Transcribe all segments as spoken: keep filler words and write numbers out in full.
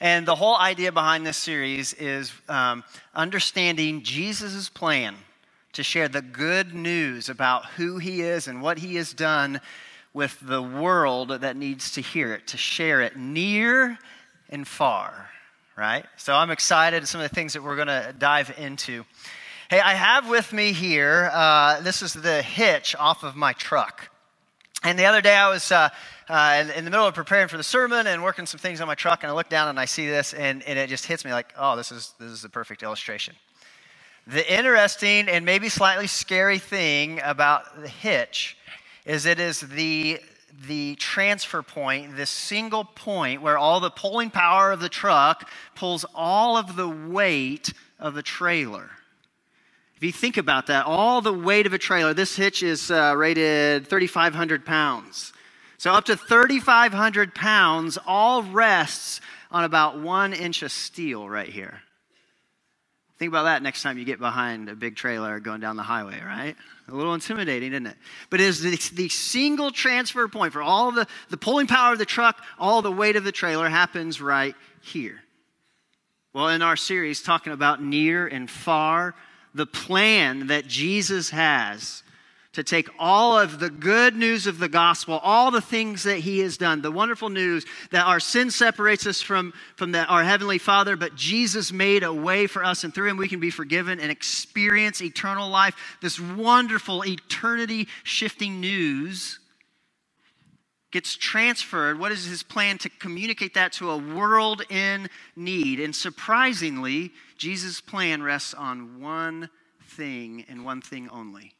And the whole idea behind this series is um, understanding Jesus' plan to share the good news about who he is and what he has done with the world that needs to hear it, to share it near and far, right? So I'm excited, some of the things that we're going to dive into. Hey, I have with me here, uh, this is the hitch off of my truck. And the other day I was uh, uh, in, in the middle of preparing for the sermon and working some things on my truck, and I look down and I see this, and, and it just hits me like, oh, this is this is the perfect illustration. The interesting and maybe slightly scary thing about the hitch is it is the the transfer point, this single point where all the pulling power of the truck pulls all of the weight of the trailer. If you think about that, all the weight of a trailer, this hitch is uh, rated thirty-five hundred pounds. So up to thirty-five hundred pounds all rests on about one inch of steel right here. Think about that next time you get behind a big trailer going down the highway, right? A little intimidating, isn't it? But it is the, the single transfer point for all the, the pulling power of the truck, all the weight of the trailer happens right here. Well, in our series talking about near and far, the plan that Jesus has to take all of the good news of the gospel, all the things that he has done, the wonderful news that our sin separates us from, from the, our Heavenly Father, but Jesus made a way for us, and through him we can be forgiven and experience eternal life. This wonderful eternity-shifting news gets transferred. What is his plan to communicate that to a world in need? And surprisingly, Jesus' plan rests on one thing and one thing only.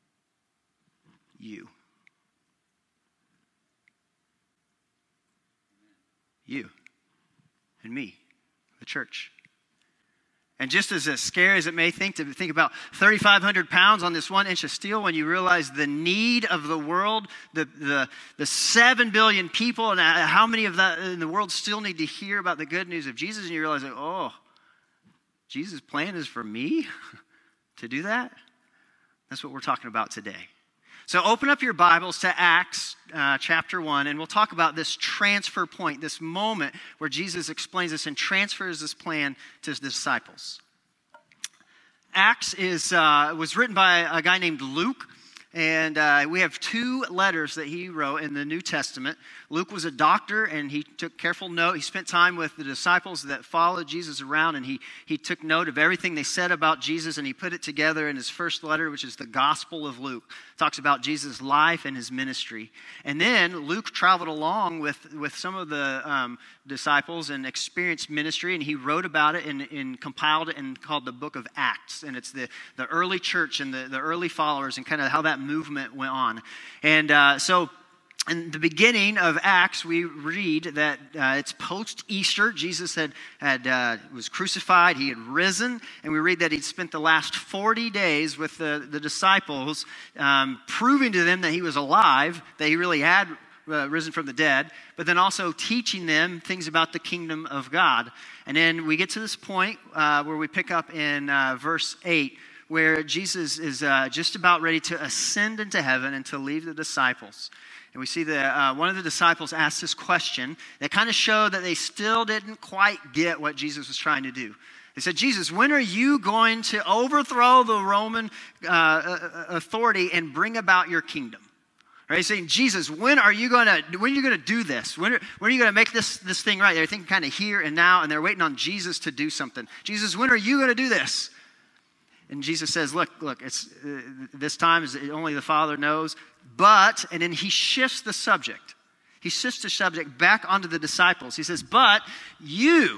You. You. And me. The church. And just as, as scary as it may think to think about thirty-five hundred pounds on this one inch of steel, when you realize the need of the world, the, the, the seven billion people, and how many of that in the world still need to hear about the good news of Jesus, and you realize, that, oh, Jesus' plan is for me to do that? That's what we're talking about today. So open up your Bibles to Acts uh, chapter one, and we'll talk about this transfer point, this moment where Jesus explains this and transfers this plan to his disciples. Acts is uh, was written by a guy named Luke, and uh, we have two letters that he wrote in the New Testament. Luke was a doctor, and he took careful note. He spent time with the disciples that followed Jesus around, and he, he took note of everything they said about Jesus, and he put it together in his first letter, which is the Gospel of Luke. It talks about Jesus' life and his ministry. And then Luke traveled along with, with some of the um, disciples and experienced ministry, and he wrote about it and, and compiled it and called the book of Acts. And it's the, the early church and the, the early followers and kind of how that movement went on. And uh, so in the beginning of Acts, we read that uh, it's post-Easter. Jesus had, had uh, was crucified. He had risen. And we read that he'd spent the last forty days with the, the disciples, um, proving to them that he was alive, that he really had uh, risen from the dead, but then also teaching them things about the kingdom of God. And then we get to this point uh, where we pick up in uh, verse eight, where Jesus is uh, just about ready to ascend into heaven and to leave the disciples. And we see that uh, one of the disciples asked this question that kind of showed that they still didn't quite get what Jesus was trying to do. They said, Jesus, when are you going to overthrow the Roman uh, authority and bring about your kingdom? Right? He's saying, Jesus, when are you going to when are you going to do this? When are, when are you going to make this, this thing right? They're thinking kind of here and now, and they're waiting on Jesus to do something. Jesus, when are you going to do this? And Jesus says, look, look, it's uh, this time is only the Father knows. But, and then he shifts the subject. He shifts the subject back onto the disciples. He says, but you,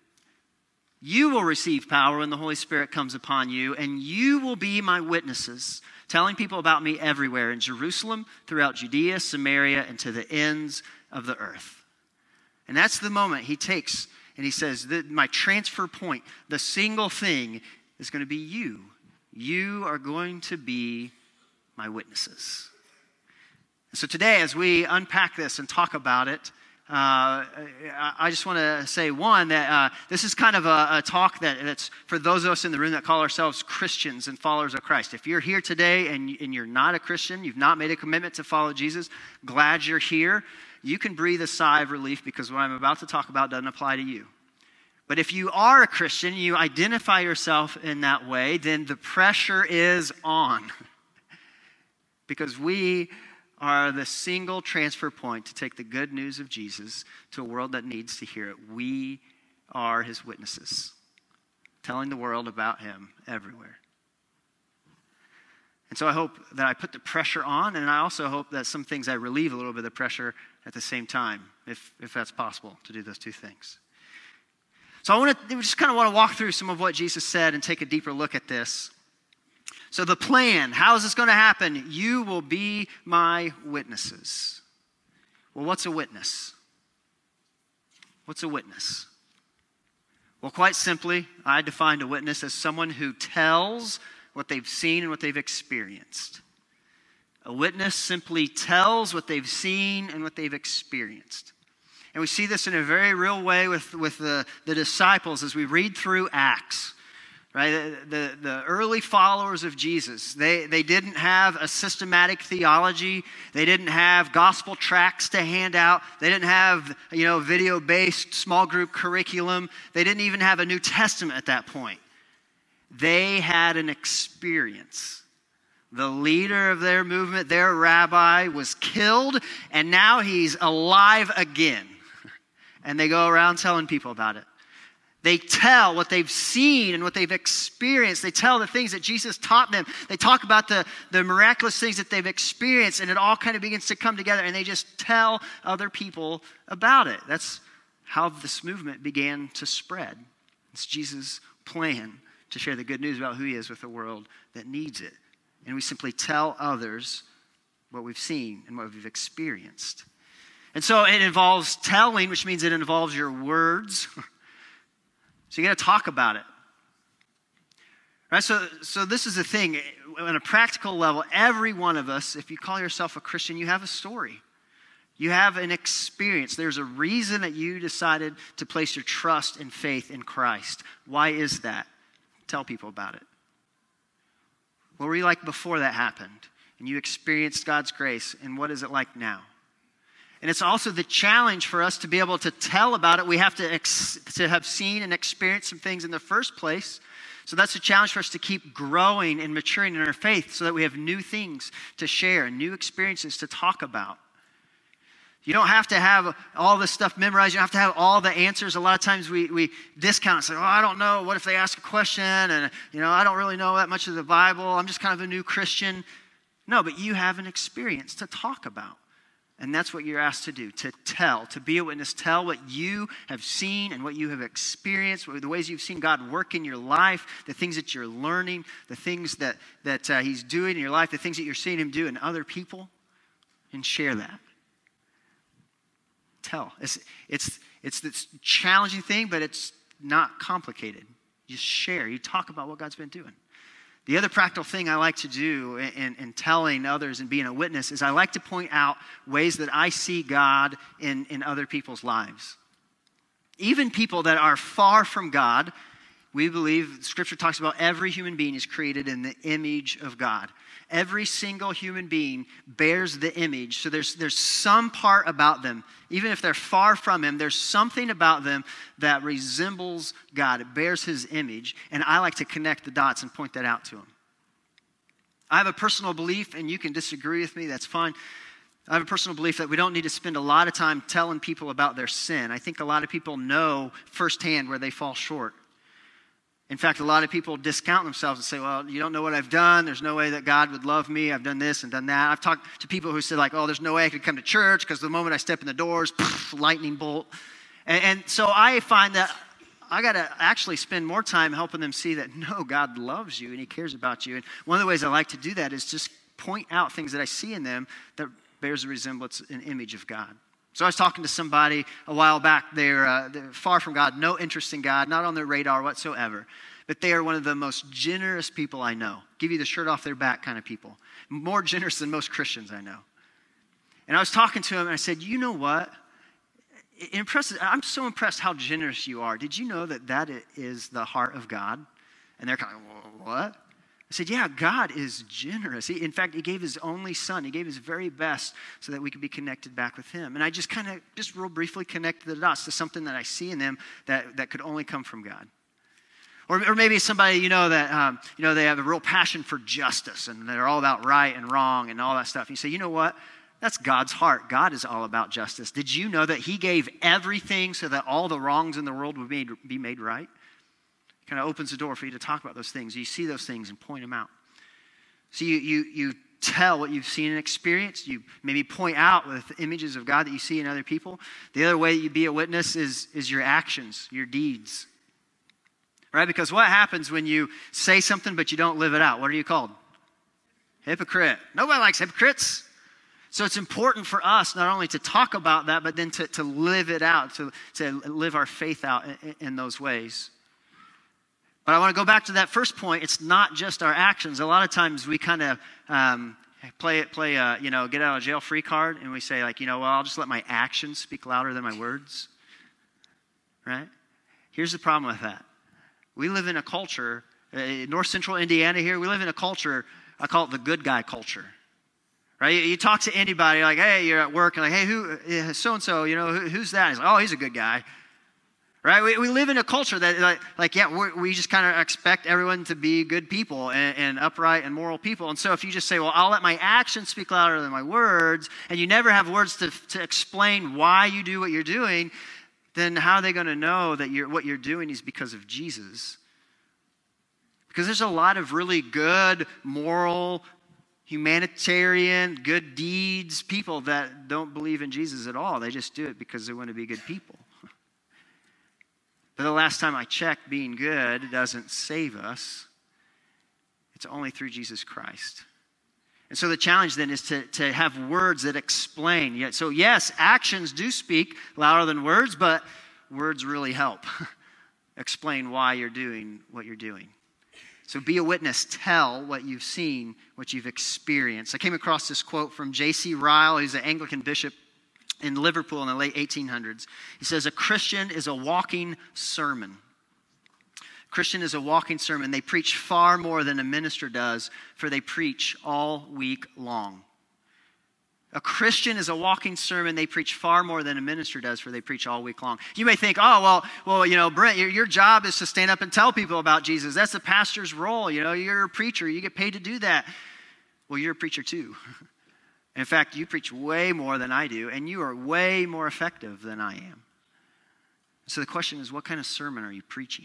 you will receive power when the Holy Spirit comes upon you, and you will be my witnesses, telling people about me everywhere, in Jerusalem, throughout Judea, Samaria, and to the ends of the earth. And that's the moment he takes, and he says, my transfer point, the single thing is going to be you. You are going to be my witnesses. So today, as we unpack this and talk about it, uh, I just want to say, one, that uh, this is kind of a, a talk that, that's for those of us in the room that call ourselves Christians and followers of Christ. If you're here today and, and you're not a Christian, you've not made a commitment to follow Jesus, glad you're here. You can breathe a sigh of relief because what I'm about to talk about doesn't apply to you. But if you are a Christian, you identify yourself in that way, then the pressure is on. Because we are the single transfer point to take the good news of Jesus to a world that needs to hear it. We are his witnesses, telling the world about him everywhere. And so I hope that I put the pressure on, and I also hope that some things I relieve a little bit of the pressure at the same time, if, if that's possible, to do those two things. So I want to we just kind of want to walk through some of what Jesus said and take a deeper look at this. So the plan, how is this going to happen? You will be my witnesses. Well, what's a witness? What's a witness? Well, quite simply, I defined a witness as someone who tells what they've seen and what they've experienced. A witness simply tells what they've seen and what they've experienced. And we see this in a very real way with, with the, the disciples as we read through Acts. Right? The, the, the early followers of Jesus, they, they didn't have a systematic theology. They didn't have gospel tracts to hand out. They didn't have, you know, video-based small group curriculum. They didn't even have a New Testament at that point. They had an experience. The leader of their movement, their rabbi, was killed, and now he's alive again. And they go around telling people about it. They tell what they've seen and what they've experienced. They tell the things that Jesus taught them. They talk about the, the miraculous things that they've experienced, and it all kind of begins to come together, and they just tell other people about it. That's how this movement began to spread. It's Jesus' plan to share the good news about who he is with a world that needs it. And we simply tell others what we've seen and what we've experienced. And so it involves telling, which means it involves your words. So you got to talk about it. Right? So, so this is the thing. On a practical level, every one of us, if you call yourself a Christian, you have a story. You have an experience. There's a reason that you decided to place your trust and faith in Christ. Why is that? Tell people about it. What were you like before that happened? And you experienced God's grace. And what is it like now? And it's also the challenge for us to be able to tell about it. We have to, ex- to have seen and experienced some things in the first place. So that's a challenge for us to keep growing and maturing in our faith so that we have new things to share and new experiences to talk about. You don't have to have all this stuff memorized. You don't have to have all the answers. A lot of times we, we discount and say, oh, I don't know. What if they ask a question? And, you know, I don't really know that much of the Bible. I'm just kind of a new Christian. No, but you have an experience to talk about. And that's what you're asked to do, to tell, to be a witness. Tell what you have seen and what you have experienced, the ways you've seen God work in your life, the things that you're learning, the things that, that uh, he's doing in your life, the things that you're seeing him do in other people, and share that. Tell. It's, it's, it's this challenging thing, but it's not complicated. You share. You talk about what God's been doing. The other practical thing I like to do in, in telling others and being a witness is I like to point out ways that I see God in, in other people's lives. Even people that are far from God, we believe Scripture talks about every human being is created in the image of God. Every single human being bears the image. So there's, there's some part about them, even if they're far from him, there's something about them that resembles God. It bears his image. And I like to connect the dots and point that out to them. I have a personal belief, and you can disagree with me, that's fine. I have a personal belief that we don't need to spend a lot of time telling people about their sin. I think a lot of people know firsthand where they fall short. In fact, a lot of people discount themselves and say, well, you don't know what I've done. There's no way that God would love me. I've done this and done that. I've talked to people who said, like, oh, there's no way I could come to church because the moment I step in the doors, poof, lightning bolt. And, and so I find that I got to actually spend more time helping them see that, no, God loves you and he cares about you. And one of the ways I like to do that is just point out things that I see in them that bears a resemblance and image of God. So I was talking to somebody a while back. They're, uh, they're far from God, no interest in God, not on their radar whatsoever. But they are one of the most generous people I know. Give you the shirt off their back kind of people. More generous than most Christians I know. And I was talking to him and I said, you know what? It impresses, I'm so impressed how generous you are. Did you know that that is the heart of God? And they're kind of, what? I said, yeah, God is generous. He, in fact, he gave his only son. He gave his very best so that we could be connected back with him. And I just kind of, just real briefly connected the dots to something that I see in them that, that could only come from God. Or, or maybe somebody, you know, that, um, you know, they have a real passion for justice and they're all about right and wrong and all that stuff. And you say, you know what? That's God's heart. God is all about justice. Did you know that he gave everything so that all the wrongs in the world would be made, be made right? Kind of opens the door for you to talk about those things. You see those things and point them out. So you you you tell what you've seen and experienced. You maybe point out with images of God that you see in other people. The other way you be a witness is, is your actions, your deeds. Right? Because what happens when you say something but you don't live it out? What are you called? Hypocrite. Nobody likes hypocrites. So it's important for us not only to talk about that, but then to, to live it out, to, to live our faith out in, in those ways. But I want to go back to that first point. It's not just our actions. A lot of times we kind of um, play it, play a, you know, get out of jail free card, and we say like, you know, well, I'll just let my actions speak louder than my words. Right? Here's the problem with that. We live in a culture, uh, North Central Indiana here, we live in a culture, I call it the good guy culture. Right? You, you talk to anybody like, hey, you're at work, and like, hey, who, uh, so-and-so, you know, who, who's that? He's like, oh, he's a good guy. Right? We, we live in a culture that, like, like yeah, we're, we just kind of expect everyone to be good people and, and upright and moral people. And so if you just say, well, I'll let my actions speak louder than my words, and you never have words to, to explain why you do what you're doing, then how are they going to know that you're, what you're doing is because of Jesus? Because there's a lot of really good, moral, humanitarian, good deeds people that don't believe in Jesus at all. They just do it because they want to be good people. But the last time I checked, being good doesn't save us. It's only through Jesus Christ. And so the challenge then is to, to have words that explain. So yes, actions do speak louder than words, but words really help explain why you're doing what you're doing. So be a witness. Tell what you've seen, what you've experienced. I came across this quote from J C Ryle. He's an Anglican bishop in Liverpool in the late eighteen hundreds. He says, a Christian is a walking sermon. Christian is a walking sermon. They preach far more than a minister does, for they preach all week long. A Christian is a walking sermon. They preach far more than a minister does, for they preach all week long. You may think, oh, well, well, you know, Brent, your, your job is to stand up and tell people about Jesus. That's the pastor's role. You know, you're a preacher. You get paid to do that. Well, you're a preacher too. In fact, you preach way more than I do, and you are way more effective than I am. So the question is, what kind of sermon are you preaching?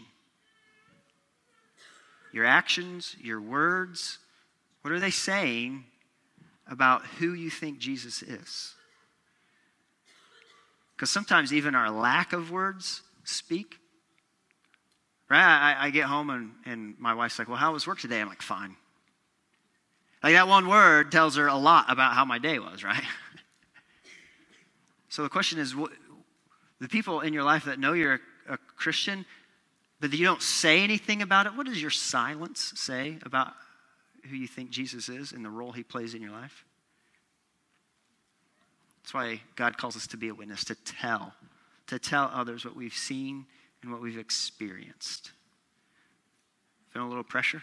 Your actions, your words, what are they saying about who you think Jesus is? Because sometimes even our lack of words speak. Right? I, I get home and, and my wife's like, well, how was work today? I'm like, fine. Like that one word tells her a lot about how my day was, right? So the question is, what, the people in your life that know you're a, a Christian, but you don't say anything about it, what does your silence say about who you think Jesus is and the role he plays in your life? That's why God calls us to be a witness, to tell, to tell others what we've seen and what we've experienced. Feeling a little pressure?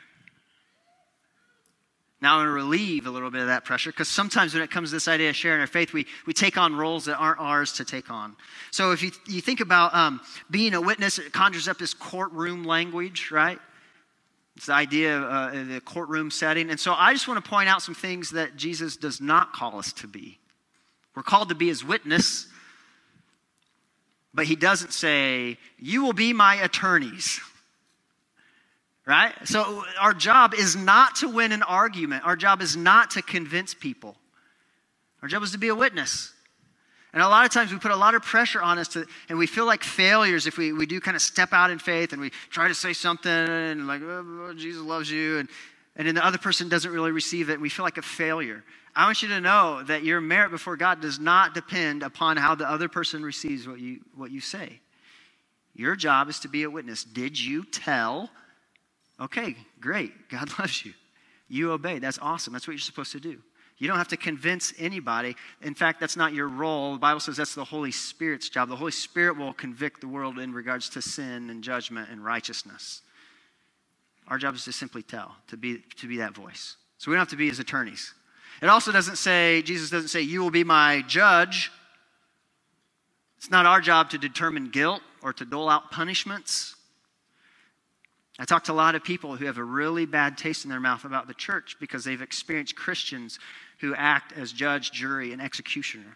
Now I'm going to relieve a little bit of that pressure, because sometimes when it comes to this idea of sharing our faith, we, we take on roles that aren't ours to take on. So if you, you think about um, being a witness, it conjures up this courtroom language, right? It's the idea of uh, the courtroom setting. And so I just want to point out some things that Jesus does not call us to be. We're called to be his witness, but he doesn't say, you will be my attorneys. Right? So our job is not to win an argument. Our job is not to convince people. Our job is to be a witness. And a lot of times we put a lot of pressure on us, to, and we feel like failures if we, we do kind of step out in faith and we try to say something and like, oh, Jesus loves you, and, and then the other person doesn't really receive it, and we feel like a failure. I want you to know that your merit before God does not depend upon how the other person receives what you, what you say. Your job is to be a witness. Did you tell? Okay, great. God loves you. You obey. That's awesome. That's what you're supposed to do. You don't have to convince anybody. In fact, that's not your role. The Bible says that's the Holy Spirit's job. The Holy Spirit will convict the world in regards to sin and judgment and righteousness. Our job is to simply tell, to be, to be that voice. So we don't have to be his attorneys. It also doesn't say, Jesus doesn't say, you will be my judge. It's not our job to determine guilt or to dole out punishments. I talked to a lot of people who have a really bad taste in their mouth about the church because they've experienced Christians who act as judge, jury, and executioner.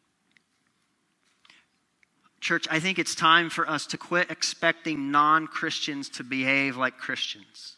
Church, I think it's time for us to quit expecting non-Christians to behave like Christians.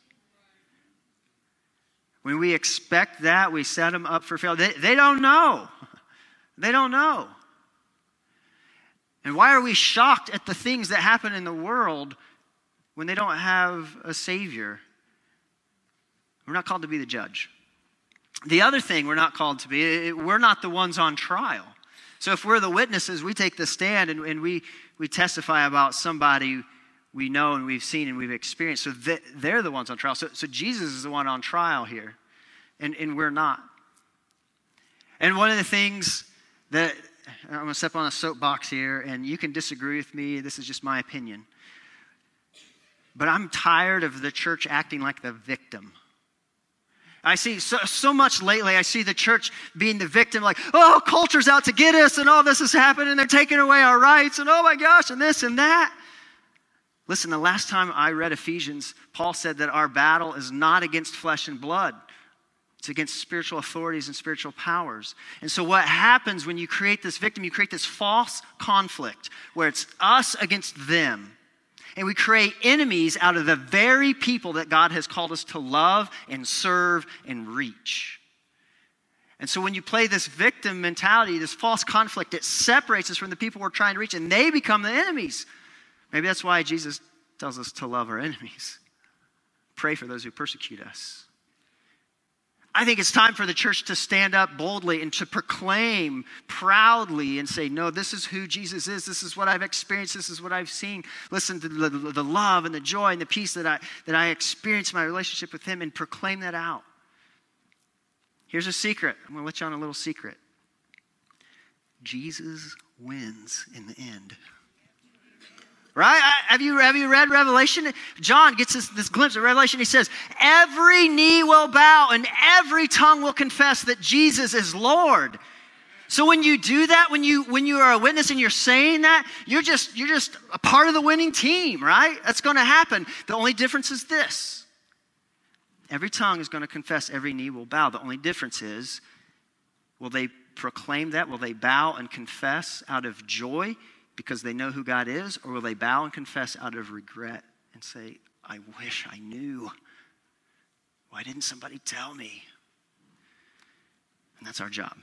When we expect that, we set them up for failure. They, they don't know. They don't know. And why are we shocked at the things that happen in the world when they don't have a Savior? We're not called to be the judge. The other thing we're not called to be, we're not the ones on trial. So if we're the witnesses, we take the stand and, and we, we testify about somebody we know and we've seen and we've experienced. So they, they're the ones on trial. So, so Jesus is the one on trial here, and, and we're not. And one of the things that, I'm going to step on a soapbox here, and you can disagree with me. This is just my opinion. But I'm tired of the church acting like the victim. I see so, so much lately, I see the church being the victim, like, oh, culture's out to get us, and all this is happening, and they're taking away our rights, and oh my gosh, and this and that. Listen, the last time I read Ephesians, Paul said that our battle is not against flesh and blood. It's against spiritual authorities and spiritual powers. And so what happens when you create this victim, you create this false conflict where it's us against them. And we create enemies out of the very people that God has called us to love and serve and reach. And so when you play this victim mentality, this false conflict, it separates us from the people we're trying to reach, and they become the enemies. Maybe that's why Jesus tells us to love our enemies. Pray for those who persecute us. I think it's time for the church to stand up boldly and to proclaim proudly and say, no, this is who Jesus is. This is what I've experienced. This is what I've seen. Listen to the, the love and the joy and the peace that I, that I experience in my relationship with him, and proclaim that out. Here's a secret. I'm going to let you on a little secret. Jesus wins in the end. Right? Have you, have you read Revelation? John gets this, this glimpse of Revelation. He says, every knee will bow and every tongue will confess that Jesus is Lord. So when you do that, when you when you are a witness and you're saying that, you're just you're just a part of the winning team, right? That's going to happen. The only difference is this. Every tongue is going to confess, every knee will bow. The only difference is, will they proclaim that? Will they bow and confess out of joy because they know who God is, or will they bow and confess out of regret and say, I wish I knew. Why didn't somebody tell me? And that's our job.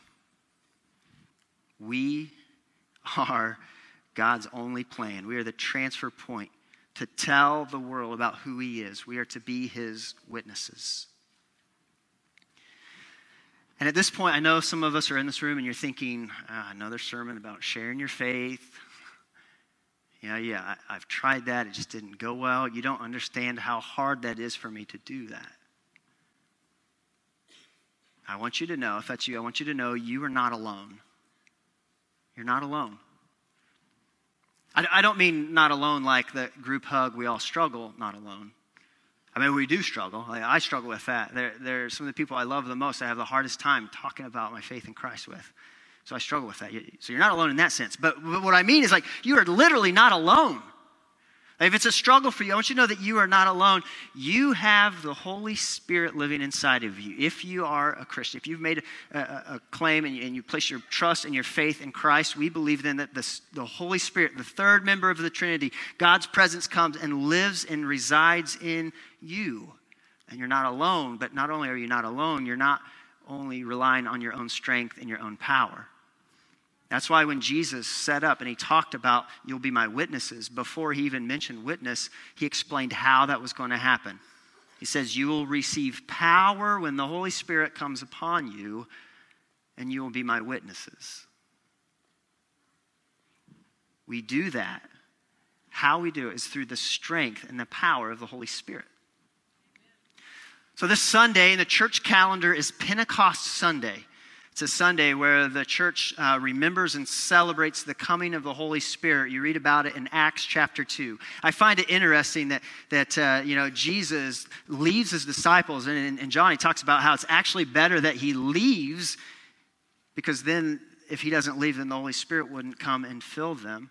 We are God's only plan. We are the transfer point to tell the world about who he is. We are to be his witnesses. And at this point, I know some of us are in this room and you're thinking, ah, another sermon about sharing your faith. Yeah, yeah, I, I've tried that. It just didn't go well. You don't understand how hard that is for me to do that. I want you to know, if that's you, I want you to know you are not alone. You're not alone. I, I don't mean not alone like the group hug, we all struggle, not alone. I mean, we do struggle. Like, I struggle with that. There, there are some of the people I love the most I have the hardest time talking about my faith in Christ with. So I struggle with that. So you're not alone in that sense. But, but what I mean is, like, you are literally not alone. If it's a struggle for you, I want you to know that you are not alone. You have the Holy Spirit living inside of you. If you are a Christian, if you've made a, a, a claim and you, and you place your trust and your faith in Christ, we believe then that this, the Holy Spirit, the third member of the Trinity, God's presence comes and lives and resides in you. And you're not alone, but not only are you not alone, you're not only relying on your own strength and your own power. That's why when Jesus set up and he talked about, you'll be my witnesses, before he even mentioned witness, he explained how that was going to happen. He says, you will receive power when the Holy Spirit comes upon you, and you will be my witnesses. We do that. How we do it is through the strength and the power of the Holy Spirit. So this Sunday in the church calendar is Pentecost Sunday. It's a Sunday where the church uh, remembers and celebrates the coming of the Holy Spirit. You read about it in Acts chapter two. I find it interesting that, that uh, you know, Jesus leaves his disciples, and, and John, he talks about how it's actually better that he leaves, because then if he doesn't leave, then the Holy Spirit wouldn't come and fill them.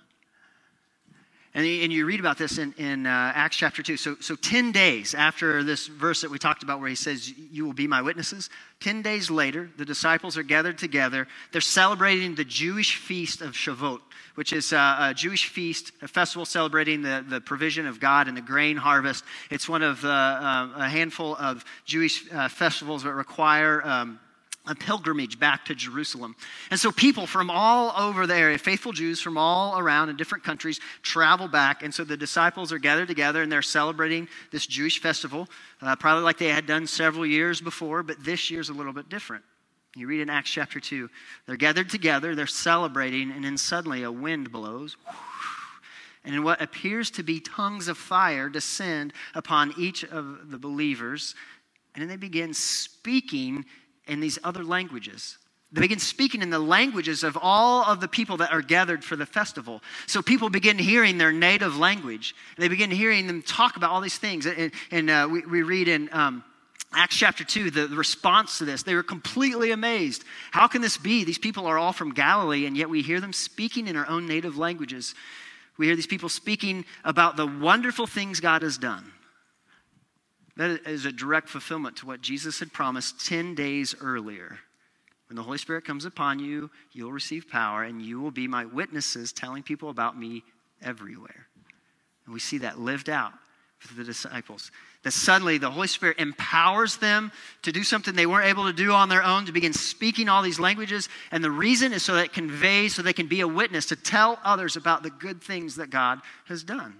And, and you read about this in, in uh, Acts chapter two. So, so ten days after this verse that we talked about where he says, you will be my witnesses, ten days later, the disciples are gathered together. They're celebrating the Jewish feast of Shavuot, which is a, a Jewish feast, a festival celebrating the, the provision of God and the grain harvest. It's one of the, uh, a handful of Jewish uh, festivals that require Um, a pilgrimage back to Jerusalem. And so people from all over the area, faithful Jews from all around in different countries, travel back. And so the disciples are gathered together and they're celebrating this Jewish festival, uh, probably like they had done several years before, but this year's a little bit different. You read in Acts chapter two, they're gathered together, they're celebrating, and then suddenly a wind blows. And in what appears to be tongues of fire descend upon each of the believers, and then they begin speaking in these other languages. They begin speaking in the languages of all of the people that are gathered for the festival. So people begin hearing their native language. They begin hearing them talk about all these things. And, and uh, we, we read in um, Acts chapter two, the, the response to this. They were completely amazed. How can this be? These people are all from Galilee, and yet we hear them speaking in our own native languages. We hear these people speaking about the wonderful things God has done. That is a direct fulfillment to what Jesus had promised ten days earlier. When the Holy Spirit comes upon you, you'll receive power, and you will be my witnesses, telling people about me everywhere. And we see that lived out for the disciples. That suddenly the Holy Spirit empowers them to do something they weren't able to do on their own, to begin speaking all these languages. And the reason is so that it conveys, so they can be a witness, to tell others about the good things that God has done.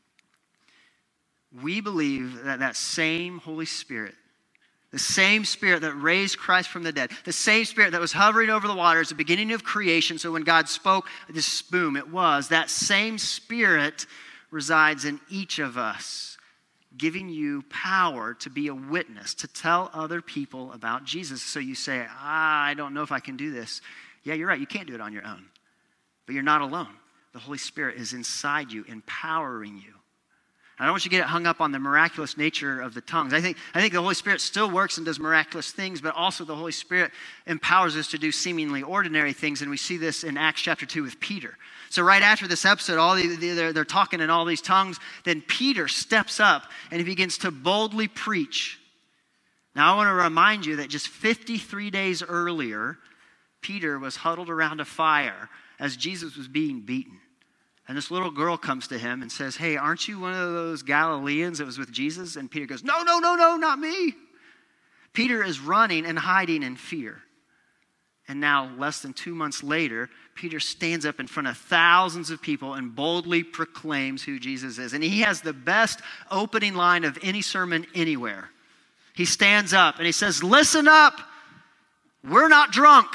We believe that that same Holy Spirit, the same Spirit that raised Christ from the dead, the same Spirit that was hovering over the waters at the beginning of creation, so when God spoke, this boom, it was, that same Spirit resides in each of us, giving you power to be a witness, to tell other people about Jesus. So you say, ah, I don't know if I can do this. Yeah, you're right, you can't do it on your own. But you're not alone. The Holy Spirit is inside you, empowering you. I don't want you to get hung up on the miraculous nature of the tongues. I think, I think the Holy Spirit still works and does miraculous things, but also the Holy Spirit empowers us to do seemingly ordinary things, and we see this in Acts chapter two with Peter. So right after this episode, all the, they're, they're talking in all these tongues, then Peter steps up and he begins to boldly preach. Now I want to remind you that just fifty-three days earlier, Peter was huddled around a fire as Jesus was being beaten. And this little girl comes to him and says, hey, aren't you one of those Galileans that was with Jesus? And Peter goes, no, no, no, no, not me. Peter is running and hiding in fear. And now, less than two months later, Peter stands up in front of thousands of people and boldly proclaims who Jesus is. And he has the best opening line of any sermon anywhere. He stands up and he says, listen up, we're not drunk.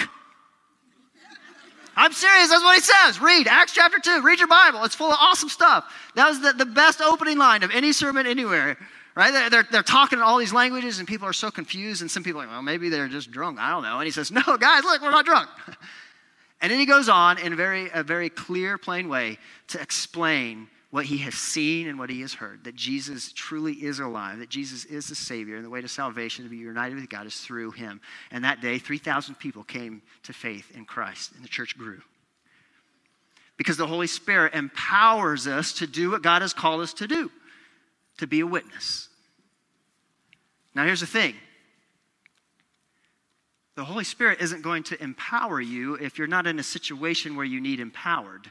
I'm serious, that's what he says. Read Acts chapter two, read your Bible. It's full of awesome stuff. That was the, the best opening line of any sermon anywhere, right? They're, they're, they're talking in all these languages and people are so confused, and some people are like, well, maybe they're just drunk. I don't know. And he says, no, guys, look, we're not drunk. And then he goes on in a very, a very clear, plain way to explain what he has seen and what he has heard, that Jesus truly is alive, that Jesus is the Savior, and the way to salvation, to be united with God, is through him. And that day, three thousand people came to faith in Christ, and the church grew. Because the Holy Spirit empowers us to do what God has called us to do, to be a witness. Now here's the thing. The Holy Spirit isn't going to empower you if you're not in a situation where you need empowered.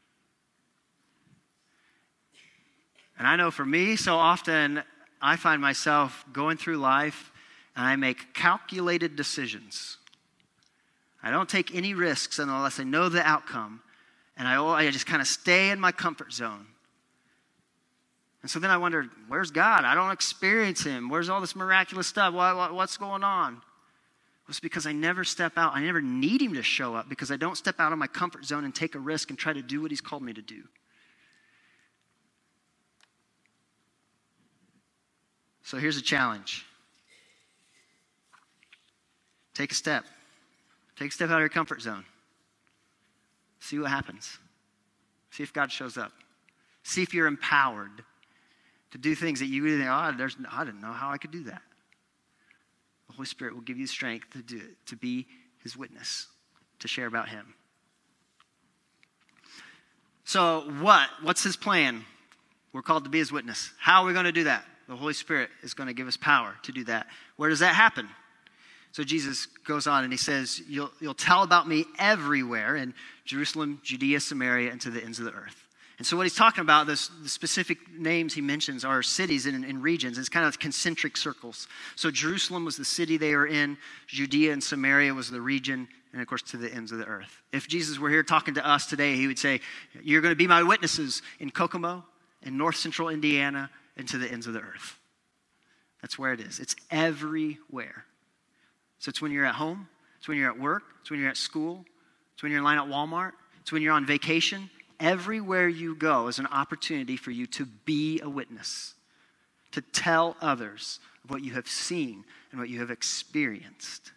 And I know for me, so often I find myself going through life and I make calculated decisions. I don't take any risks unless I know the outcome. And I, I just kind of stay in my comfort zone. And so then I wonder, where's God? I don't experience him. Where's all this miraculous stuff? What, what, what's going on? Well, it's because I never step out. I never need him to show up because I don't step out of my comfort zone and take a risk and try to do what he's called me to do. So here's a challenge. Take a step. Take a step out of your comfort zone. See what happens. See if God shows up. See if you're empowered to do things that you really think, oh, there's, I didn't know how I could do that. The Holy Spirit will give you strength to do it, to be his witness, to share about him. So what? What's his plan? We're called to be his witness. How are we going to do that? The Holy Spirit is going to give us power to do that. Where does that happen? So Jesus goes on and he says, you'll, you'll tell about me everywhere in Jerusalem, Judea, Samaria, and to the ends of the earth. And so what he's talking about, this, the specific names he mentions are cities and, and regions. It's kind of concentric circles. So Jerusalem was the city they were in. Judea and Samaria was the region. And, of course, to the ends of the earth. If Jesus were here talking to us today, he would say, you're going to be my witnesses in Kokomo, in north central Indiana, and to the ends of the earth. That's where it is. It's everywhere. So it's when you're at home. It's when you're at work. It's when you're at school. It's when you're in line at Walmart. It's when you're on vacation. Everywhere you go is an opportunity for you to be a witness, to tell others of what you have seen and what you have experienced.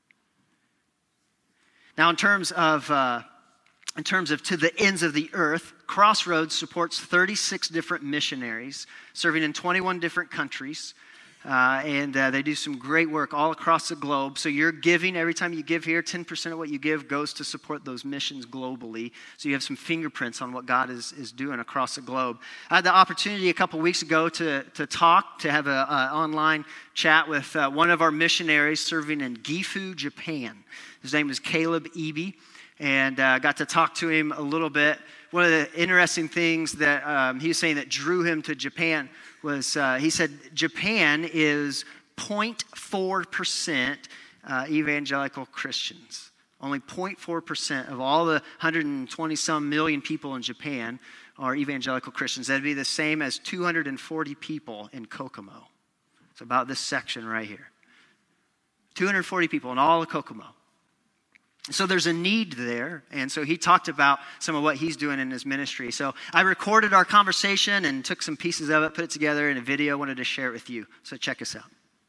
Now, in terms of uh, in terms of to the ends of the earth, Crossroads supports thirty-six different missionaries serving in twenty-one different countries. Uh, and uh, they do some great work all across the globe. So you're giving, every time you give here, ten percent of what you give goes to support those missions globally. So you have some fingerprints on what God is, is doing across the globe. I had the opportunity a couple weeks ago to, to talk, to have an online chat with uh, one of our missionaries serving in Gifu, Japan. His name is Caleb Eby, and I uh, got to talk to him a little bit. One of the interesting things that um, he was saying that drew him to Japan was, uh, he said, Japan is zero point four percent uh, evangelical Christians. Only zero point four percent of all the one hundred twenty some million people in Japan are evangelical Christians. That'd be the same as two hundred forty people in Kokomo. It's about this section right here. two hundred forty people in all of Kokomo. So there's a need there, and so he talked about some of what he's doing in his ministry. So I recorded our conversation and took some pieces of it, put it together in a video, wanted to share it with you. So check us out.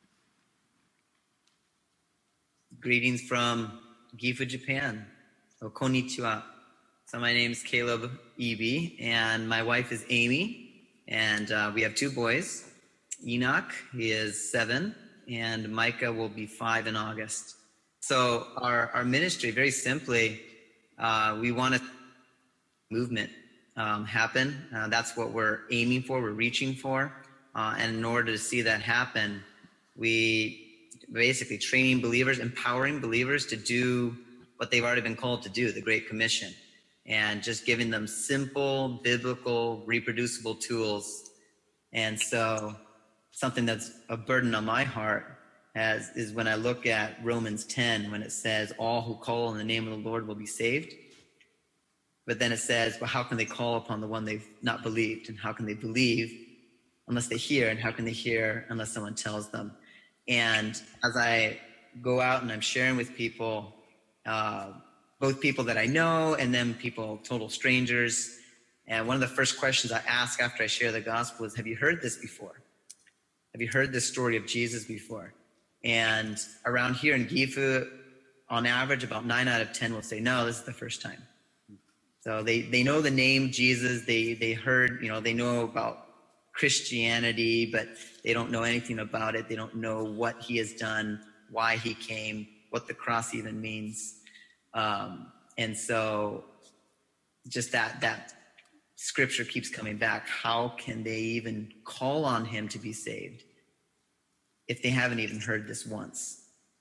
Greetings from Gifu, Japan. Oh, konnichiwa. So my name is Caleb Eby, and my wife is Amy, and uh, we have two boys. Enoch, he is seven, and Micah will be five in August. So our, our ministry, very simply, uh, we want a movement um, happen. Uh, that's what we're aiming for, we're reaching for. Uh, and in order to see that happen, we basically training believers, empowering believers to do what they've already been called to do, the Great Commission, and just giving them simple, biblical, reproducible tools. And so something that's a burden on my heart As, is when I look at Romans ten, when it says, all who call on the name of the Lord will be saved. But then it says, well, how can they call upon the one they've not believed? And how can they believe unless they hear? And how can they hear unless someone tells them? And as I go out and I'm sharing with people, uh, both people that I know and then people, total strangers. And one of the first questions I ask after I share the gospel is, have you heard this before? Have you heard this story of Jesus before? And around here in Gifu, on average, about nine out of ten will say, no, this is the first time. So they, they know the name Jesus. They they heard, you know, they know about Christianity, but they don't know anything about it. They don't know what he has done, why he came, what the cross even means. Um, and so just that that scripture keeps coming back. How can they even call on him to be saved if they haven't even heard this once?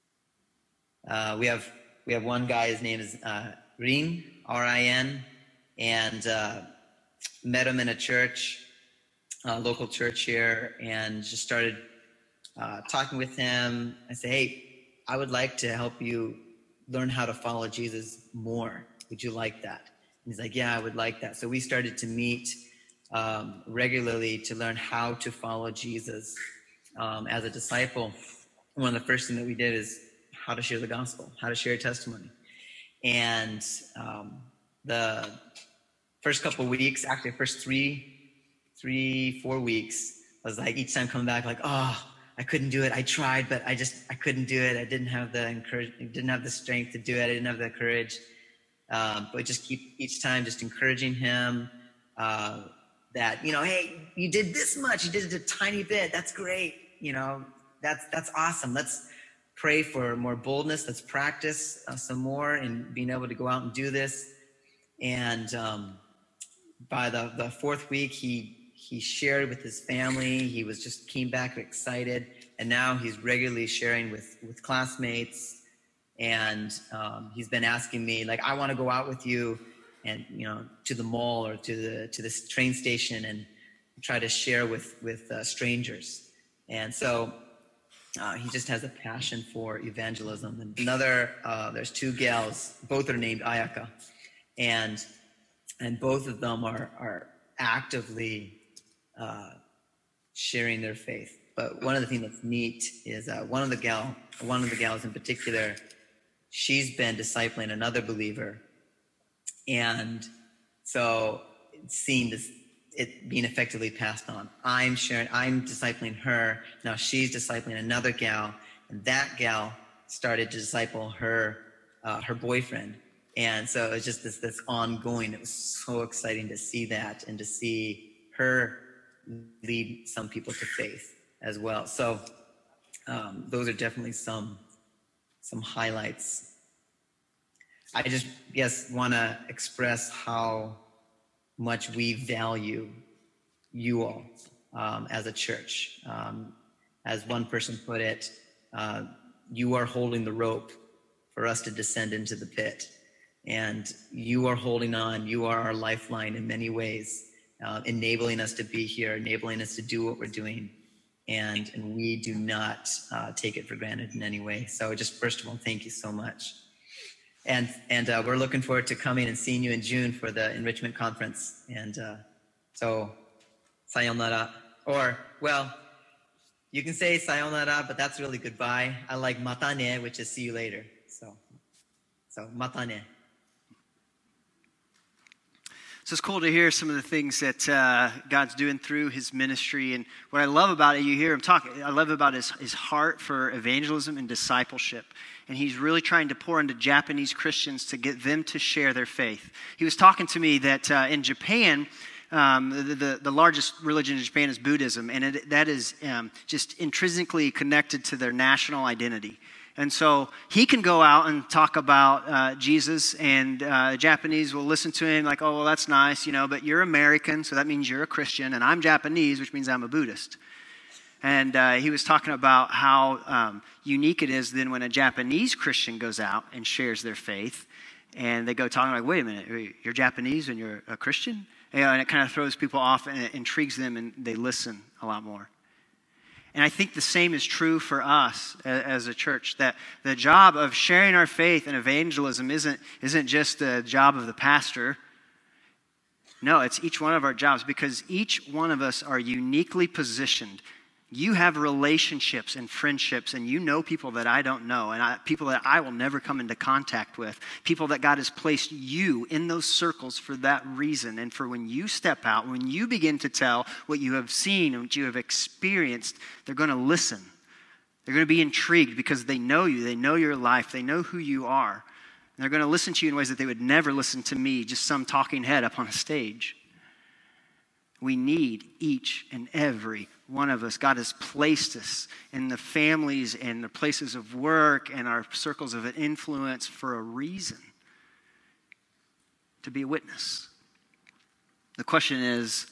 Uh, we have we have one guy, his name is uh, Rin, R I N, and uh, met him in a church, a local church here, and just started uh, talking with him. I said, hey, I would like to help you learn how to follow Jesus more. Would you like that? And he's like, yeah, I would like that. So we started to meet um, regularly to learn how to follow Jesus. Um, as a disciple, one of the first things that we did is how to share the gospel, how to share a testimony. And um, the first couple of weeks, actually the first three, three, four weeks, I was like each time coming back like, oh, I couldn't do it. I tried, but I just, I couldn't do it. I didn't have the encourage, didn't have the strength to do it. I didn't have the courage. Um, but just keep each time just encouraging him uh, that, you know, hey, you did this much. You did it a tiny bit. That's great. You know, that's, that's awesome. Let's pray for more boldness. Let's practice uh, some more and being able to go out and do this. And um, by the, the fourth week, he he shared with his family. He was just came back excited. And now he's regularly sharing with, with classmates. And um, he's been asking me, like, I want to go out with you and, you know, to the mall or to the to this train station and try to share with, with uh, strangers. And so uh, he just has a passion for evangelism. And another, uh, there's two gals, both are named Ayaka. And and both of them are, are actively uh, sharing their faith. But one of the things that's neat is uh, one of the gal, one of the gals in particular, she's been discipling another believer, and so seeing this, it being effectively passed on. I'm sharing, I'm discipling her. Now she's discipling another gal, and that gal started to disciple her uh, her boyfriend. And so it's just this this ongoing. It was so exciting to see that and to see her lead some people to faith as well. So um, those are definitely some some highlights. I just yes want to express how much we value you all um, as a church. Um, as one person put it, uh, you are holding the rope for us to descend into the pit. And you are holding on. You are our lifeline in many ways, uh, enabling us to be here, enabling us to do what we're doing. And, and we do not uh, take it for granted in any way. So just first of all, thank you so much. And, and uh, we're looking forward to coming and seeing you in June for the enrichment conference. And uh, so sayonara. Or, well, you can say sayonara, but that's really goodbye. I like matane, which is see you later. So, so matane. So it's cool to hear some of the things that uh, God's doing through his ministry. And what I love about it, you hear him talk, I love about his, his heart for evangelism and discipleship. And he's really trying to pour into Japanese Christians to get them to share their faith. He was talking to me that uh, in Japan, um, the, the, the largest religion in Japan is Buddhism. And it, that is um, just intrinsically connected to their national identity. And so he can go out and talk about uh, Jesus, and uh, the Japanese will listen to him like, oh, well, that's nice, you know, but you're American, so that means you're a Christian, and I'm Japanese, which means I'm a Buddhist. And uh, he was talking about how um, unique it is then when a Japanese Christian goes out and shares their faith, and they go talking like, wait a minute, you're Japanese and you're a Christian? You know, and it kind of throws people off, and it intrigues them, and they listen a lot more. And I think the same is true for us as a church, that the job of sharing our faith and evangelism isn't, isn't just the job of the pastor. No, it's each one of our jobs, because each one of us are uniquely positioned. You have relationships and friendships, and you know people that I don't know, and I, people that I will never come into contact with, people that God has placed you in those circles for that reason. And for when you step out, when you begin to tell what you have seen and what you have experienced, they're going to listen. They're going to be intrigued because they know you, they know your life, they know who you are. And they're going to listen to you in ways that they would never listen to me, just some talking head up on a stage. We need each and every one of us. God has placed us in the families and the places of work and our circles of influence for a reason, to be a witness. The question is,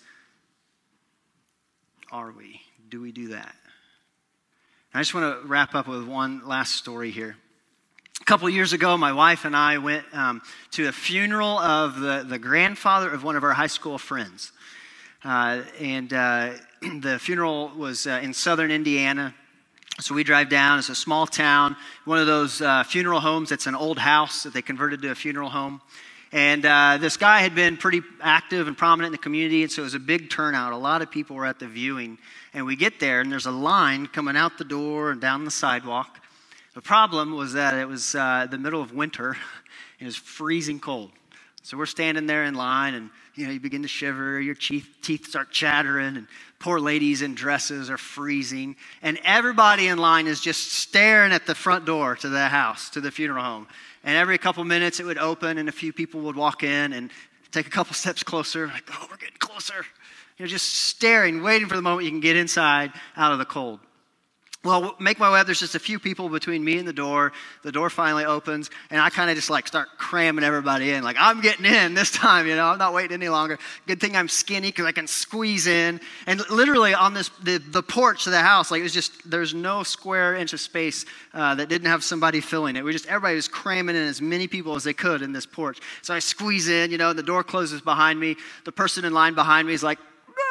are we? Do we do that? And I just want to wrap up with one last story here. A couple of years ago, my wife and I went um, to a funeral of the, the grandfather of one of our high school friends. Uh, and uh, the funeral was uh, in southern Indiana. So we drive down. It's a small town, one of those uh, funeral homes that's an old house that they converted to a funeral home. And uh, this guy had been pretty active and prominent in the community, and so it was a big turnout. A lot of people were at the viewing. And we get there, and there's a line coming out the door and down the sidewalk. The problem was that it was uh, the middle of winter. It was freezing cold. So we're standing there in line, and you know, you begin to shiver, your teeth, teeth start chattering, and poor ladies in dresses are freezing. And everybody in line is just staring at the front door to the house, to the funeral home. And every couple minutes it would open, and a few people would walk in and take a couple steps closer, like, oh, we're getting closer. You know, just staring, waiting for the moment you can get inside out of the cold. Well, make my way up. There's just a few people between me and the door. The door finally opens, and I kind of just like start cramming everybody in. Like, I'm getting in this time, you know. I'm not waiting any longer. Good thing I'm skinny because I can squeeze in. And literally on this the, the porch of the house, like it was just, there's no square inch of space uh, that didn't have somebody filling it. We just, everybody was cramming in as many people as they could in this porch. So I squeeze in, you know, the door closes behind me. The person in line behind me is like,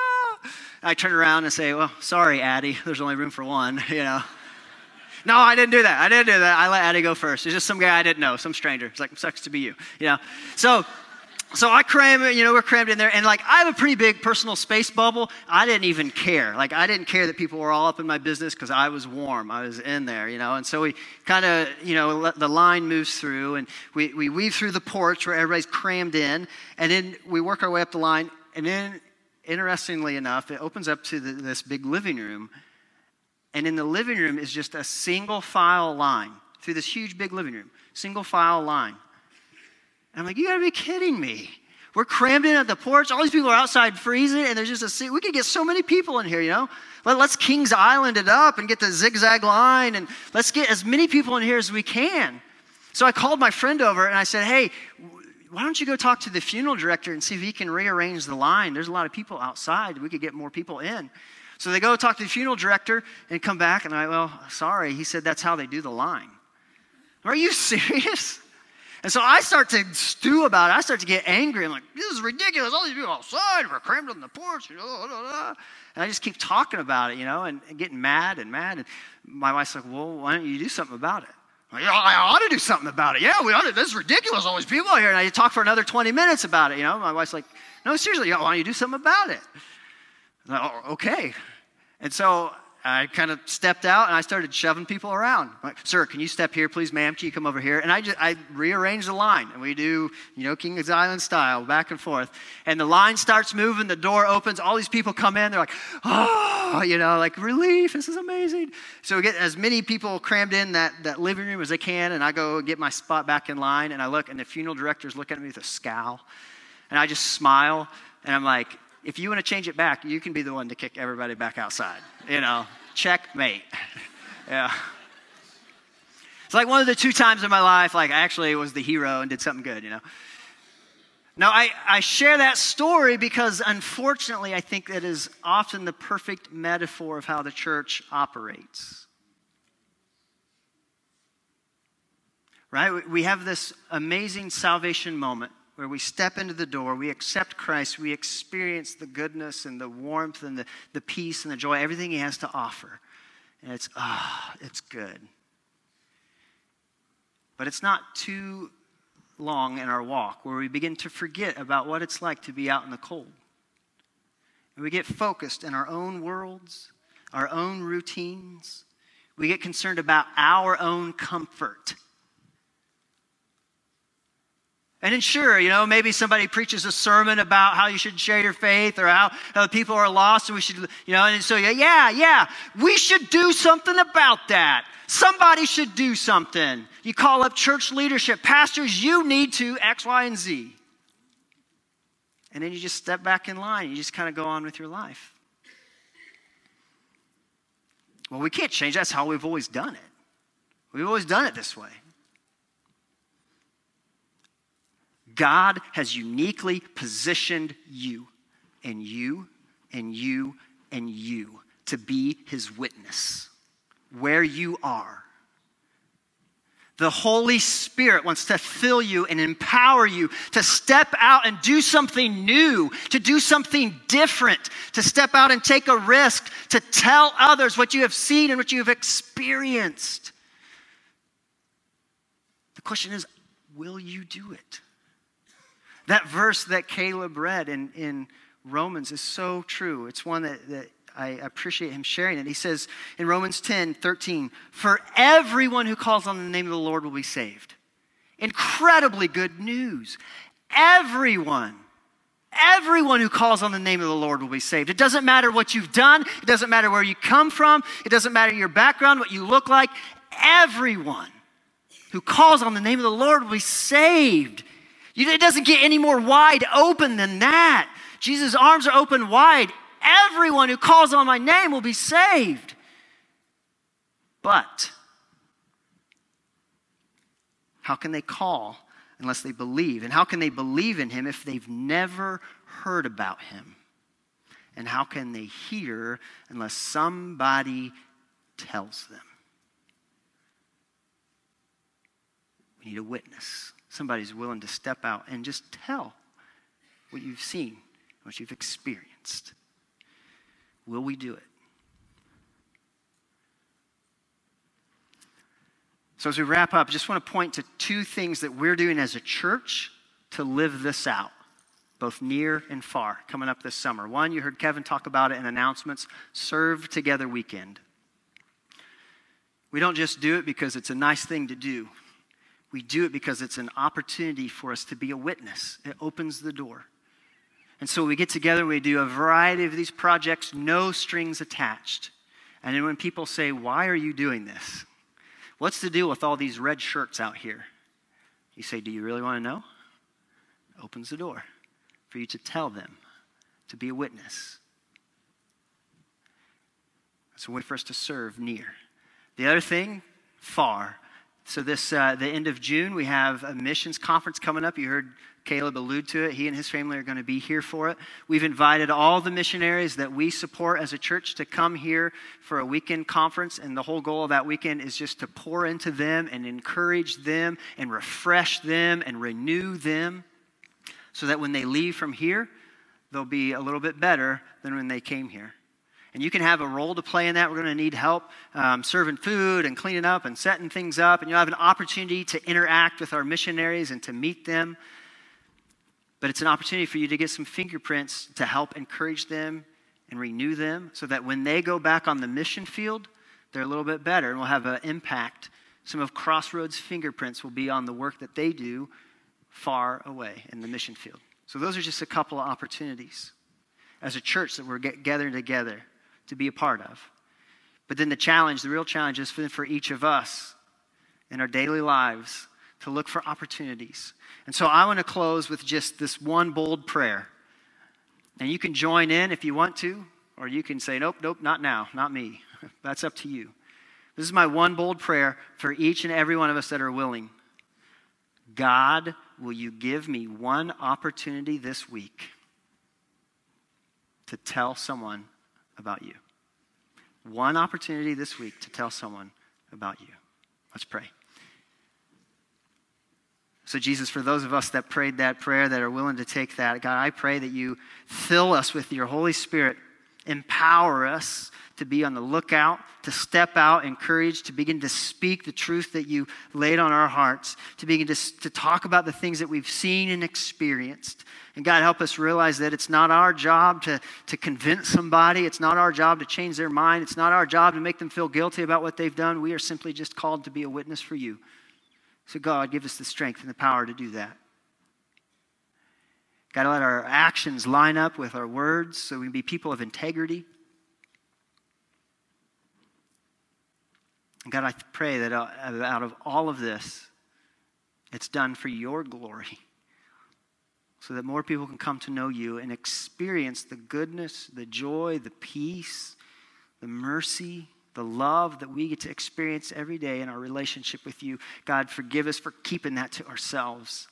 I turn around and say, well, sorry, Addie, there's only room for one, you know. No, I didn't do that. I didn't do that. I let Addie go first. It's just some guy I didn't know, some stranger. It's like, sucks to be you, you know. So so I cram it, you know, we're crammed in there. And like, I have a pretty big personal space bubble. I didn't even care. Like, I didn't care that people were all up in my business because I was warm. I was in there, you know. And so we kind of, you know, let the line moves through. And we, we weave through the porch where everybody's crammed in. And then we work our way up the line. And then, interestingly enough, it opens up to the, this big living room. And in the living room is just a single file line through this huge big living room. Single file line. And I'm like, you gotta be kidding me. We're crammed in at the porch. All these people are outside freezing, and there's just a seat. We could get so many people in here, you know. Let, let's Kings Island it up and get the zigzag line, and let's get as many people in here as we can. So I called my friend over, and I said, hey, why don't you go talk to the funeral director and see if he can rearrange the line? There's a lot of people outside. We could get more people in. So they go talk to the funeral director and come back, and I, well, sorry. He said that's how they do the line. Are you serious? And so I start to stew about it. I start to get angry. I'm like, this is ridiculous. All these people outside, we're crammed on the porch. You know, and I just keep talking about it, you know, and, and getting mad and mad. And my wife's like, well, why don't you do something about it? Yeah, I ought to do something about it. Yeah, we ought to. This is ridiculous. All these people out here. And I talk for another twenty minutes about it. You know, my wife's like, no, seriously, why don't you do something about it? I'm like, oh, okay. And so I kind of stepped out and I started shoving people around. I'm like, sir, can you step here, please, ma'am? Can you come over here? And I just I rearranged the line, and we do, you know, Kings Island style, back and forth. And the line starts moving, the door opens, all these people come in, they're like, oh, you know, like relief, this is amazing. So we get as many people crammed in that, that living room as they can, and I go get my spot back in line, and I look, and the funeral director's looking at me with a scowl, and I just smile, and I'm like, if you want to change it back, you can be the one to kick everybody back outside. You know, checkmate. Yeah. It's like one of the two times in my life, like I actually was the hero and did something good, you know. Now, I, I share that story because unfortunately, I think that is often the perfect metaphor of how the church operates. Right? We have this amazing salvation moment where we step into the door, we accept Christ, we experience the goodness and the warmth and the, the peace and the joy, everything he has to offer. And it's, ah, oh, it's good. But it's not too long in our walk where we begin to forget about what it's like to be out in the cold. And we get focused in our own worlds, our own routines. We get concerned about our own comfort. And then sure, you know, maybe somebody preaches a sermon about how you should share your faith or how, how people are lost and we should, you know, and so yeah, yeah, we should do something about that. Somebody should do something. You call up church leadership, pastors, you need to X, Y, and Z. And then you just step back in line. You just kind of go on with your life. Well, we can't change. That's how we've always done it. We've always done it this way. God has uniquely positioned you and you and you and you to be his witness where you are. The Holy Spirit wants to fill you and empower you to step out and do something new, to do something different, to step out and take a risk, to tell others what you have seen and what you have experienced. The question is, will you do it? That verse that Caleb read in, in Romans is so true. It's one that, that I appreciate him sharing it. He says in Romans ten thirteen, for everyone who calls on the name of the Lord will be saved. Incredibly good news. everyone, everyone who calls on the name of the Lord will be saved. It doesn't matter what you've done. It doesn't matter where you come from. It doesn't matter your background, what you look like. Everyone who calls on the name of the Lord will be saved. You, it doesn't get any more wide open than that. Jesus' arms are open wide. Everyone who calls on my name will be saved. But how can they call unless they believe? And how can they believe in him if they've never heard about him? And how can they hear unless somebody tells them? We need a witness. Somebody who's willing to step out and just tell what you've seen, what you've experienced. Will we do it? So as we wrap up, I just want to point to two things that we're doing as a church to live this out, both near and far, coming up this summer. One, you heard Kevin talk about it in announcements, Serve Together Weekend. We don't just do it because it's a nice thing to do. We do it because it's an opportunity for us to be a witness. It opens the door. And so we get together, we do a variety of these projects, no strings attached. And then when people say, why are you doing this? What's the deal with all these red shirts out here? You say, do you really want to know? It opens the door for you to tell them, to be a witness. It's a way for us to serve near. The other thing, far. So this, uh, the end of June, we have a missions conference coming up. You heard Caleb allude to it. He and his family are going to be here for it. We've invited all the missionaries that we support as a church to come here for a weekend conference. And the whole goal of that weekend is just to pour into them and encourage them and refresh them and renew them so that when they leave from here, they'll be a little bit better than when they came here. And you can have a role to play in that. We're going to need help um, serving food and cleaning up and setting things up. And you'll have an opportunity to interact with our missionaries and to meet them. But it's an opportunity for you to get some fingerprints to help encourage them and renew them so that when they go back on the mission field, they're a little bit better and will have an impact. Some of Crossroads' fingerprints will be on the work that they do far away in the mission field. So those are just a couple of opportunities as a church that we're get, gathering together to be a part of. But then the challenge, the real challenge is for, for each of us in our daily lives to look for opportunities. And so I want to close with just this one bold prayer. And you can join in if you want to, or you can say, nope, nope, not now, not me. That's up to you. This is my one bold prayer for each and every one of us that are willing. God, will you give me one opportunity this week to tell someone about you? One opportunity this week to tell someone about you. Let's pray. So Jesus, for those of us that prayed that prayer, that are willing to take that, God, I pray that you fill us with your Holy Spirit, empower us to be on the lookout, to step out, encourage, to begin to speak the truth that you laid on our hearts, to begin to, to talk about the things that we've seen and experienced. And God, help us realize that it's not our job to, to convince somebody. It's not our job to change their mind. It's not our job to make them feel guilty about what they've done. We are simply just called to be a witness for you. So God, give us the strength and the power to do that. God, let our actions line up with our words so we can be people of integrity. God, I pray that out of all of this, it's done for your glory so that more people can come to know you and experience the goodness, the joy, the peace, the mercy, the love that we get to experience every day in our relationship with you. God, forgive us for keeping that to ourselves.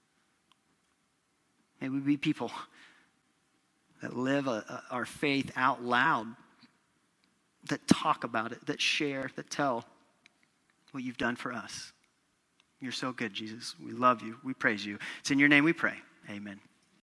May we be people that live a, a, our faith out loud, that talk about it, that share, that tell what you've done for us. You're so good, Jesus. We love you. We praise you. It's in your name we pray. Amen.